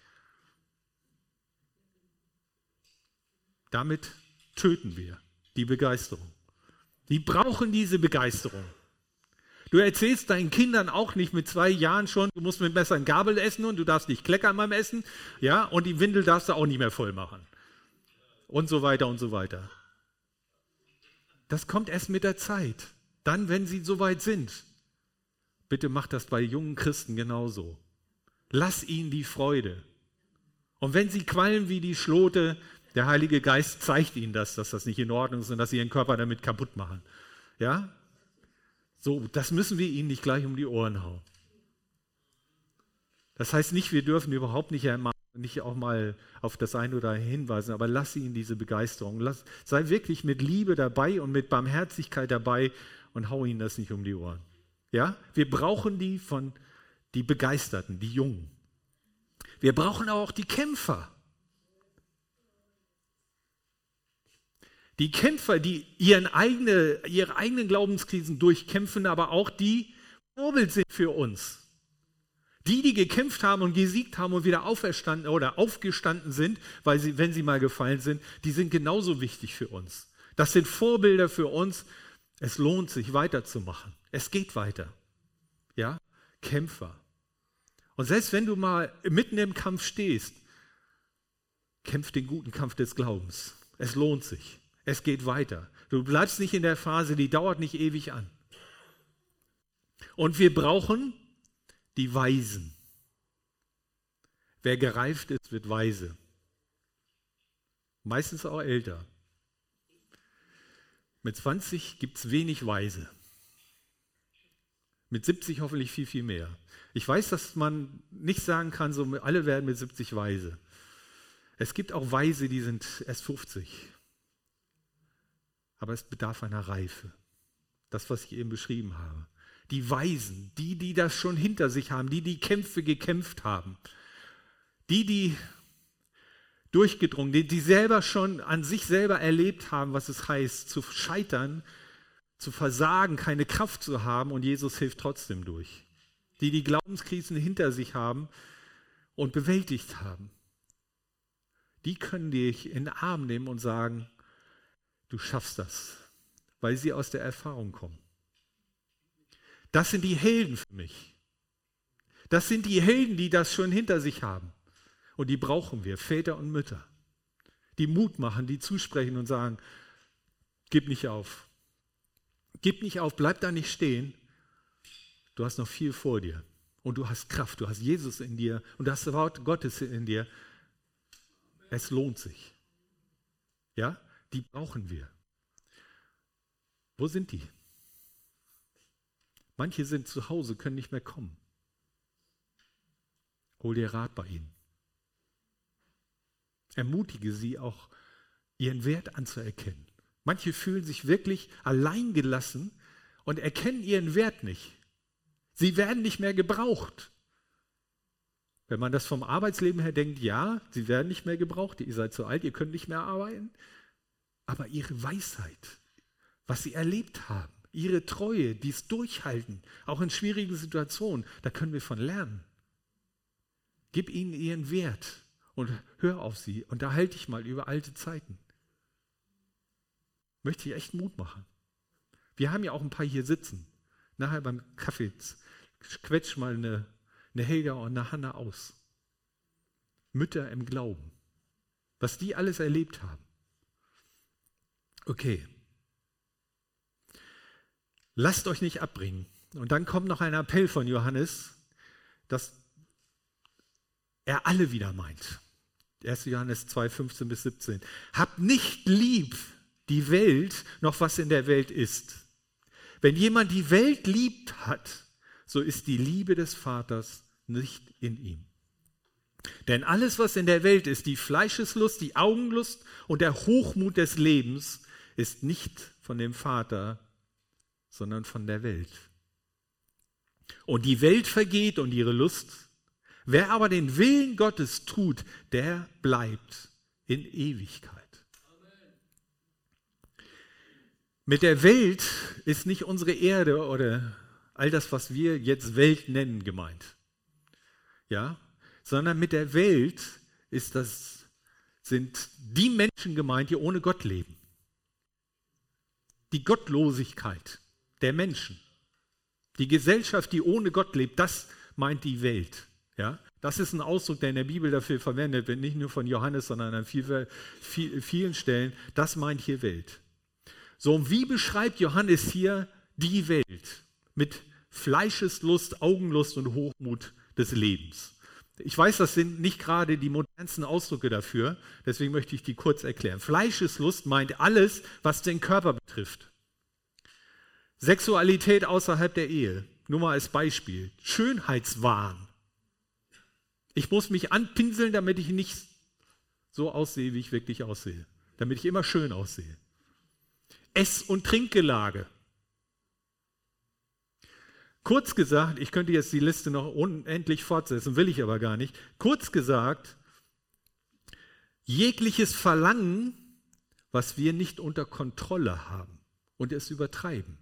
Speaker 1: Damit töten wir die Begeisterung. Die brauchen diese Begeisterung. Du erzählst deinen Kindern auch nicht mit zwei Jahren schon, du musst mit Messer und Gabel essen und du darfst nicht kleckern beim Essen, ja, und die Windel darfst du auch nicht mehr voll machen. Und so weiter und so weiter. Das kommt erst mit der Zeit. Dann, wenn sie soweit sind. Bitte mach das bei jungen Christen genauso. Lass ihnen die Freude. Und wenn sie qualmen wie die Schlote, der Heilige Geist zeigt ihnen das, dass das nicht in Ordnung ist und dass sie ihren Körper damit kaputt machen. Ja? So, das müssen wir ihnen nicht gleich um die Ohren hauen. Das heißt nicht, wir dürfen überhaupt nicht ermahnen, nicht auch mal auf das eine oder andere hinweisen, aber lass ihnen diese Begeisterung. Lass, sei wirklich mit Liebe dabei und mit Barmherzigkeit dabei und hau ihnen das nicht um die Ohren. Ja? Wir brauchen die von die Begeisterten, die Jungen. Wir brauchen auch die Kämpfer. Die Kämpfer, die ihren eigene, ihre eigenen Glaubenskrisen durchkämpfen, aber auch die Vorbild sind für uns. Die, die gekämpft haben und gesiegt haben und wieder auferstanden oder aufgestanden sind, weil sie, wenn sie mal gefallen sind, die sind genauso wichtig für uns. Das sind Vorbilder für uns. Es lohnt sich, weiterzumachen. Es geht weiter. Ja? Kämpfer. Und selbst wenn du mal mitten im Kampf stehst, kämpf den guten Kampf des Glaubens. Es lohnt sich. Es geht weiter. Du bleibst nicht in der Phase, die dauert nicht ewig an. Und wir brauchen die Weisen. Wer gereift ist, wird weise. Meistens auch älter. Mit zwanzig gibt es wenig Weise. Mit siebzig hoffentlich viel, viel mehr. Ich weiß, dass man nicht sagen kann, so alle werden mit siebzig weise. Es gibt auch Weise, die sind erst fünfzig. Aber es bedarf einer Reife. Das, was ich eben beschrieben habe. Die Weisen, die, die das schon hinter sich haben, die, die Kämpfe gekämpft haben, die, die durchgedrungen, die, die selber schon an sich selber erlebt haben, was es heißt, zu scheitern, zu versagen, keine Kraft zu haben und Jesus hilft trotzdem durch. Die, die Glaubenskrisen hinter sich haben und bewältigt haben. Die können dich in den Arm nehmen und sagen, du schaffst das, weil sie aus der Erfahrung kommen. Das sind die Helden für mich. Das sind die Helden, die das schon hinter sich haben. Und die brauchen wir, Väter und Mütter, die Mut machen, die zusprechen und sagen, gib nicht auf. Gib nicht auf, bleib da nicht stehen. Du hast noch viel vor dir. Und du hast Kraft, du hast Jesus in dir und du hast das Wort Gottes in dir. Es lohnt sich. Ja, die brauchen wir. Wo sind die? Manche sind zu Hause, können nicht mehr kommen. Hol dir Rat bei ihnen. Ermutige sie auch, ihren Wert anzuerkennen. Manche fühlen sich wirklich alleingelassen und erkennen ihren Wert nicht. Sie werden nicht mehr gebraucht. Wenn man das vom Arbeitsleben her denkt, ja, sie werden nicht mehr gebraucht, ihr seid zu alt, ihr könnt nicht mehr arbeiten. Aber ihre Weisheit, was sie erlebt haben, ihre Treue, dies Durchhalten, auch in schwierigen Situationen, da können wir von lernen. Gib ihnen ihren Wert und hör auf sie. Unterhalte dich mal über alte Zeiten. Möchte ich echt Mut machen. Wir haben ja auch ein paar hier sitzen. Nachher beim Kaffee quetsch mal eine, eine Helga und eine Hanna aus. Mütter im Glauben. Was die alles erlebt haben. Okay. Lasst euch nicht abbringen. Und dann kommt noch ein Appell von Johannes, dass er alle wieder meint. erster Johannes zwei, fünfzehn bis siebzehn. Habt nicht lieb die Welt, noch was in der Welt ist. Wenn jemand die Welt liebt hat, so ist die Liebe des Vaters nicht in ihm. Denn alles, was in der Welt ist, die Fleischeslust, die Augenlust und der Hochmut des Lebens, ist nicht von dem Vater, sondern von der Welt. Und die Welt vergeht und ihre Lust. Wer aber den Willen Gottes tut, der bleibt in Ewigkeit. Mit der Welt ist nicht unsere Erde oder all das, was wir jetzt Welt nennen, gemeint. Ja, sondern mit der Welt ist das, sind die Menschen gemeint, die ohne Gott leben. Die Gottlosigkeit der Menschen. Die Gesellschaft, die ohne Gott lebt, das meint die Welt. Ja, das ist ein Ausdruck, der in der Bibel dafür verwendet wird, nicht nur von Johannes, sondern an viel, viel, vielen Stellen. Das meint hier Welt. So, und wie beschreibt Johannes hier die Welt? Mit Fleischeslust, Augenlust und Hochmut des Lebens. Ich weiß, das sind nicht gerade die modernsten Ausdrücke dafür, deswegen möchte ich die kurz erklären. Fleischeslust meint alles, was den Körper betrifft. Sexualität außerhalb der Ehe, nur mal als Beispiel. Schönheitswahn. Ich muss mich anpinseln, damit ich nicht so aussehe, wie ich wirklich aussehe. Damit ich immer schön aussehe. Ess- und Trinkgelage. Kurz gesagt, ich könnte jetzt die Liste noch unendlich fortsetzen, will ich aber gar nicht. Kurz gesagt, jegliches Verlangen, was wir nicht unter Kontrolle haben und es übertreiben.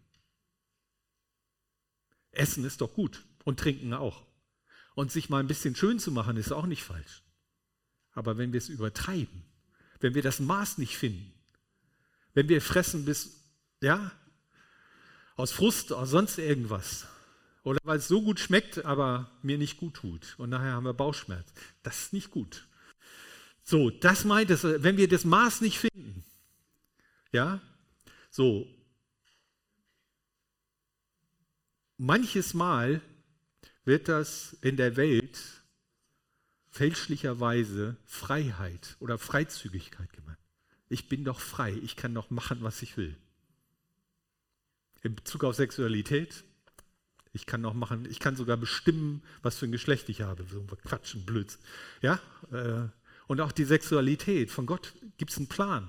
Speaker 1: Essen ist doch gut und trinken auch. Und sich mal ein bisschen schön zu machen, ist auch nicht falsch. Aber wenn wir es übertreiben, wenn wir das Maß nicht finden, wenn wir fressen bis, ja, aus Frust oder sonst irgendwas, oder weil es so gut schmeckt, aber mir nicht gut tut. Und nachher haben wir Bauchschmerz. Das ist nicht gut. So, das meint es, wenn wir das Maß nicht finden. Ja, so. Manches Mal wird das in der Welt fälschlicherweise Freiheit oder Freizügigkeit genannt. Ich bin doch frei, ich kann doch machen, was ich will. In Bezug auf Sexualität, ich kann noch machen, ich kann sogar bestimmen, was für ein Geschlecht ich habe. So Quatsch und Blödsinn. Ja? Und auch die Sexualität, von Gott gibt es einen Plan.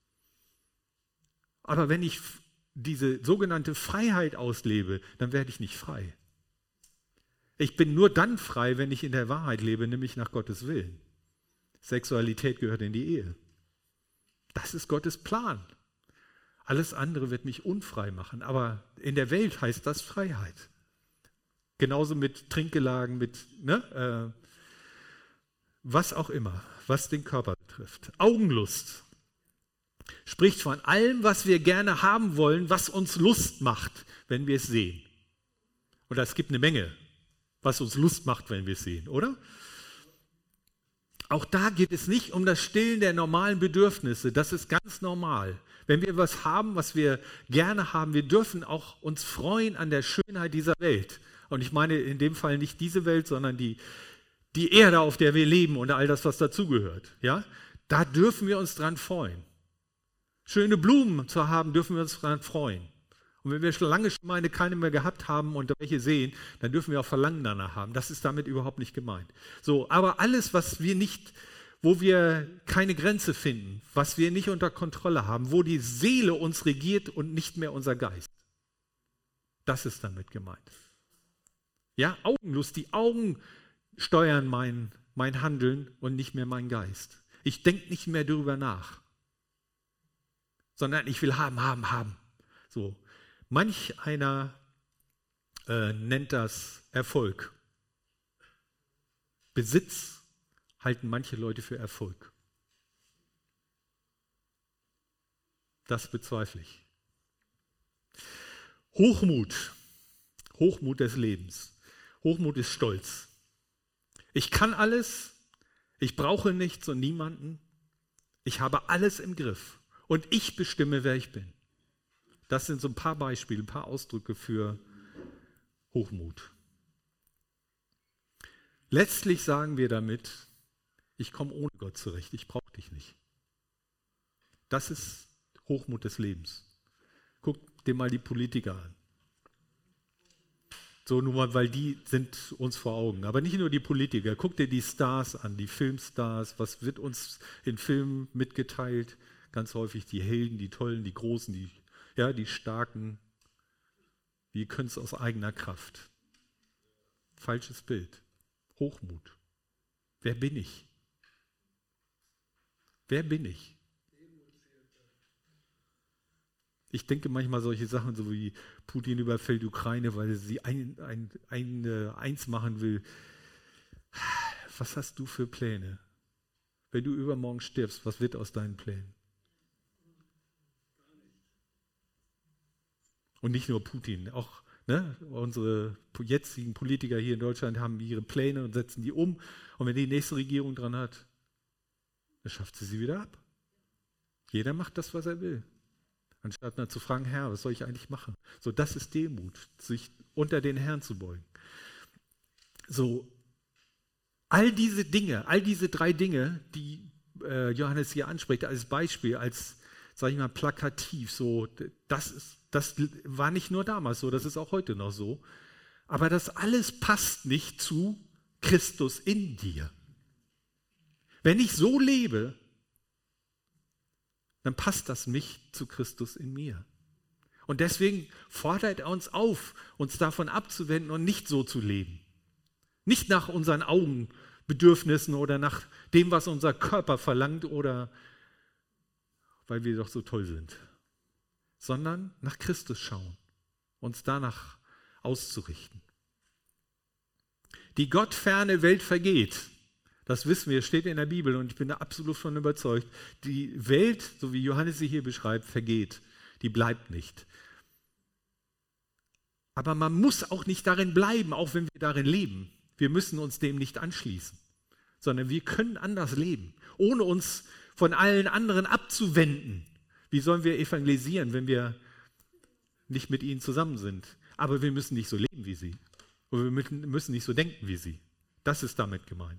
Speaker 1: Aber wenn ich diese sogenannte Freiheit auslebe, dann werde ich nicht frei. Ich bin nur dann frei, wenn ich in der Wahrheit lebe, nämlich nach Gottes Willen. Sexualität gehört in die Ehe. Das ist Gottes Plan. Alles andere wird mich unfrei machen, aber in der Welt heißt das Freiheit. Genauso mit Trinkgelagen, mit ne, äh, was auch immer, was den Körper betrifft. Augenlust spricht von allem, was wir gerne haben wollen, was uns Lust macht, wenn wir es sehen. Und es gibt eine Menge, was uns Lust macht, wenn wir es sehen, oder? Auch da geht es nicht um das Stillen der normalen Bedürfnisse. Das ist ganz normal. Wenn wir was haben, was wir gerne haben, wir dürfen auch uns freuen an der Schönheit dieser Welt. Und ich meine in dem Fall nicht diese Welt, sondern die, die Erde, auf der wir leben und all das, was dazugehört. Ja? Da dürfen wir uns dran freuen. Schöne Blumen zu haben, dürfen wir uns dran freuen. Und wenn wir schon lange schon mal keine mehr gehabt haben und welche sehen, dann dürfen wir auch Verlangen danach haben. Das ist damit überhaupt nicht gemeint. So, aber alles, was wir nicht, wo wir keine Grenze finden, was wir nicht unter Kontrolle haben, wo die Seele uns regiert und nicht mehr unser Geist, das ist damit gemeint. Ja, Augenlust, die Augen steuern mein, mein Handeln und nicht mehr mein Geist. Ich denke nicht mehr darüber nach, sondern ich will haben, haben, haben. So. Manch einer äh, nennt das Erfolg. Besitz halten manche Leute für Erfolg. Das bezweifle ich. Hochmut. Hochmut des Lebens. Hochmut ist Stolz. Ich kann alles, ich brauche nichts und niemanden. Ich habe alles im Griff und ich bestimme, wer ich bin. Das sind so ein paar Beispiele, ein paar Ausdrücke für Hochmut. Letztlich sagen wir damit, ich komme ohne Gott zurecht, ich brauche dich nicht. Das ist Hochmut des Lebens. Guck dir mal die Politiker an. So nur mal, weil die sind uns vor Augen. Aber nicht nur die Politiker. Guck dir die Stars an, die Filmstars. Was wird uns in Filmen mitgeteilt? Ganz häufig die Helden, die Tollen, die Großen, die Ja, die Starken, wir können es aus eigener Kraft. Falsches Bild. Hochmut. Wer bin ich? Wer bin ich? Ich denke manchmal solche Sachen, so wie Putin überfällt Ukraine, weil sie ein, ein, ein, äh, eins machen will. Was hast du für Pläne? Wenn du übermorgen stirbst, was wird aus deinen Plänen? Und nicht nur Putin, auch ne, unsere jetzigen Politiker hier in Deutschland haben ihre Pläne und setzen die um. Und wenn die nächste Regierung dran hat, dann schafft sie sie wieder ab. Jeder macht das, was er will. Anstatt dann zu fragen, Herr, was soll ich eigentlich machen? So, das ist Demut, sich unter den Herrn zu beugen. So, all diese Dinge, all diese drei Dinge, die äh, Johannes hier anspricht, als Beispiel, als, sag ich mal, plakativ, so, das ist Das war nicht nur damals so, das ist auch heute noch so. Aber das alles passt nicht zu Christus in dir. Wenn ich so lebe, dann passt das nicht zu Christus in mir. Und deswegen fordert er uns auf, uns davon abzuwenden und nicht so zu leben. Nicht nach unseren Augenbedürfnissen oder nach dem, was unser Körper verlangt oder weil wir doch so toll sind, sondern nach Christus schauen, uns danach auszurichten. Die gottferne Welt vergeht. Das wissen wir, steht in der Bibel und ich bin da absolut von überzeugt. Die Welt, so wie Johannes sie hier beschreibt, vergeht. Die bleibt nicht. Aber man muss auch nicht darin bleiben, auch wenn wir darin leben. Wir müssen uns dem nicht anschließen, sondern wir können anders leben, ohne uns von allen anderen abzuwenden. Wie sollen wir evangelisieren, wenn wir nicht mit ihnen zusammen sind? Aber wir müssen nicht so leben wie sie. Und wir müssen nicht so denken wie sie. Das ist damit gemeint.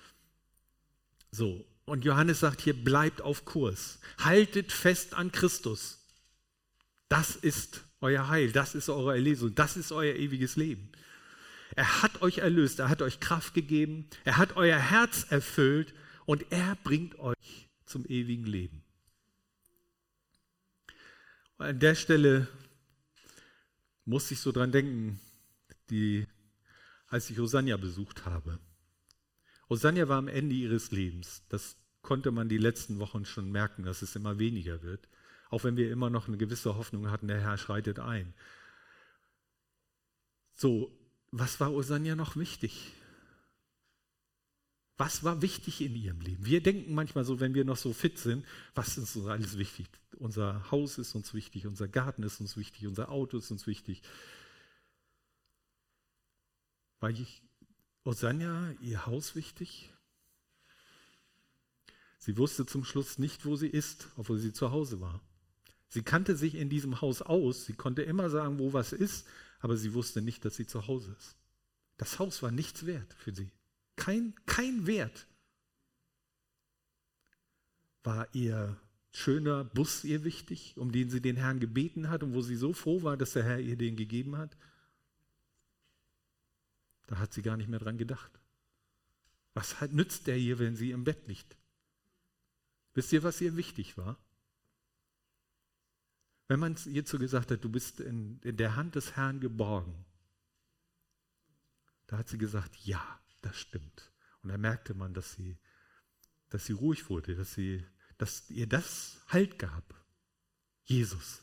Speaker 1: So, und Johannes sagt hier, bleibt auf Kurs. Haltet fest an Christus. Das ist euer Heil, das ist eure Erlösung, das ist euer ewiges Leben. Er hat euch erlöst, er hat euch Kraft gegeben, er hat euer Herz erfüllt und er bringt euch zum ewigen Leben. An der Stelle musste ich so dran denken, die, als ich Osanja besucht habe. Osanja war am Ende ihres Lebens. Das konnte man die letzten Wochen schon merken, dass es immer weniger wird. Auch wenn wir immer noch eine gewisse Hoffnung hatten, der Herr schreitet ein. So, was war Osanja noch wichtig? Was war wichtig in ihrem Leben? Wir denken manchmal so, wenn wir noch so fit sind, was ist uns alles wichtig? Unser Haus ist uns wichtig, unser Garten ist uns wichtig, unser Auto ist uns wichtig. War Osanja ihr Haus wichtig? Sie wusste zum Schluss nicht, wo sie ist, obwohl sie zu Hause war. Sie kannte sich in diesem Haus aus, sie konnte immer sagen, wo was ist, aber sie wusste nicht, dass sie zu Hause ist. Das Haus war nichts wert für sie. Kein, kein Wert war ihr schöner Bus ihr wichtig, um den sie den Herrn gebeten hat und wo sie so froh war, dass der Herr ihr den gegeben hat? Da hat sie gar nicht mehr dran gedacht. Was halt nützt der ihr, wenn sie im Bett liegt? Wisst ihr, was ihr wichtig war? Wenn man ihr zu gesagt hat, du bist in, in der Hand des Herrn geborgen, da hat sie gesagt, ja, das stimmt. Und da merkte man, dass sie, dass sie ruhig wurde, dass, sie, dass ihr das Halt gab. Jesus.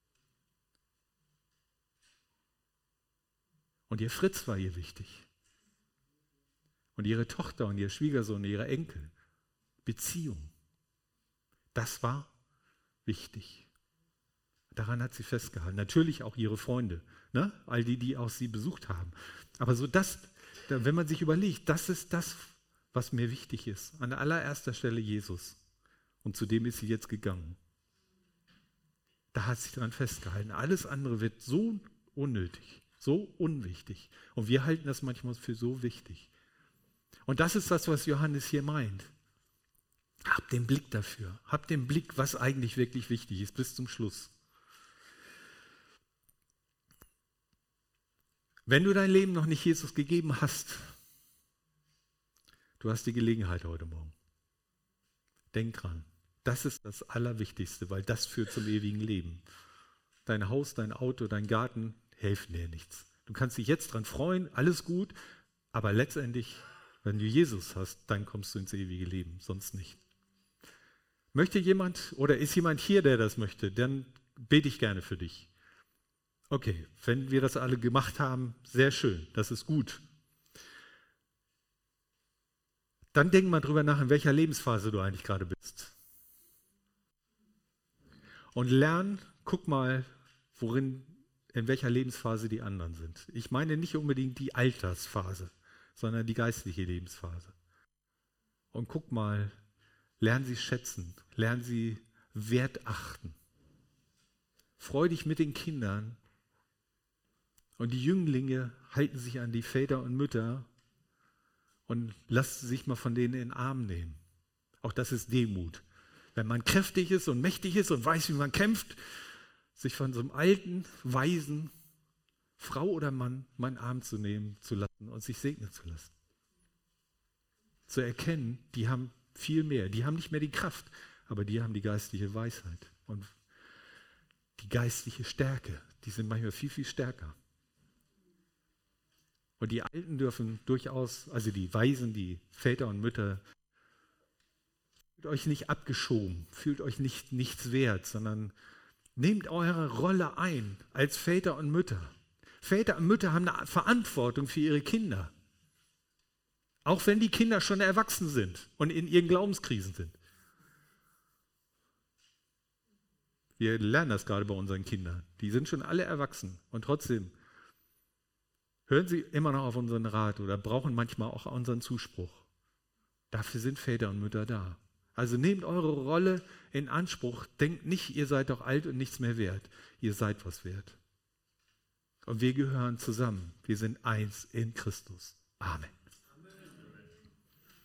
Speaker 1: Und ihr Fritz war ihr wichtig. Und ihre Tochter und ihr Schwiegersohn, ihre Enkel. Beziehung. Das war wichtig. Daran hat sie festgehalten. Natürlich auch ihre Freunde, ne? All die, die auch sie besucht haben. Aber so das, wenn man sich überlegt, das ist das, was mir wichtig ist. An allererster Stelle Jesus. Und zu dem ist sie jetzt gegangen. Da hat sie daran festgehalten. Alles andere wird so unnötig, so unwichtig. Und wir halten das manchmal für so wichtig. Und das ist das, was Johannes hier meint. Habt den Blick dafür. Habt den Blick, was eigentlich wirklich wichtig ist, bis zum Schluss. Wenn du dein Leben noch nicht Jesus gegeben hast, du hast die Gelegenheit heute Morgen. Denk dran, das ist das Allerwichtigste, weil das führt zum ewigen Leben. Dein Haus, dein Auto, dein Garten helfen dir nichts. Du kannst dich jetzt dran freuen, alles gut, aber letztendlich, wenn du Jesus hast, dann kommst du ins ewige Leben, sonst nicht. Möchte jemand oder ist jemand hier, der das möchte, dann bete ich gerne für dich. Okay, wenn wir das alle gemacht haben, sehr schön, das ist gut. Dann denk mal drüber nach, in welcher Lebensphase du eigentlich gerade bist. Und lern, guck mal, worin, in welcher Lebensphase die anderen sind. Ich meine nicht unbedingt die Altersphase, sondern die geistliche Lebensphase. Und guck mal, lern sie schätzen, lern sie Wert achten. Freu dich mit den Kindern. Und die Jünglinge halten sich an die Väter und Mütter und lassen sich mal von denen in den Arm nehmen. Auch das ist Demut. Wenn man kräftig ist und mächtig ist und weiß, wie man kämpft, sich von so einem alten, weisen Frau oder Mann mal in den Arm zu nehmen, zu lassen und sich segnen zu lassen. Zu erkennen, die haben viel mehr. Die haben nicht mehr die Kraft, aber die haben die geistliche Weisheit und die geistliche Stärke. Die sind manchmal viel, viel stärker. Und die Alten dürfen durchaus, also die Weisen, die Väter und Mütter, fühlt euch nicht abgeschoben, fühlt euch nicht nichts wert, sondern nehmt eure Rolle ein als Väter und Mütter. Väter und Mütter haben eine Verantwortung für ihre Kinder. Auch wenn die Kinder schon erwachsen sind und in ihren Glaubenskrisen sind. Wir lernen das gerade bei unseren Kindern. Die sind schon alle erwachsen und trotzdem hören sie immer noch auf unseren Rat oder brauchen manchmal auch unseren Zuspruch. Dafür sind Väter und Mütter da. Also nehmt eure Rolle in Anspruch. Denkt nicht, ihr seid doch alt und nichts mehr wert. Ihr seid was wert. Und wir gehören zusammen. Wir sind eins in Christus. Amen.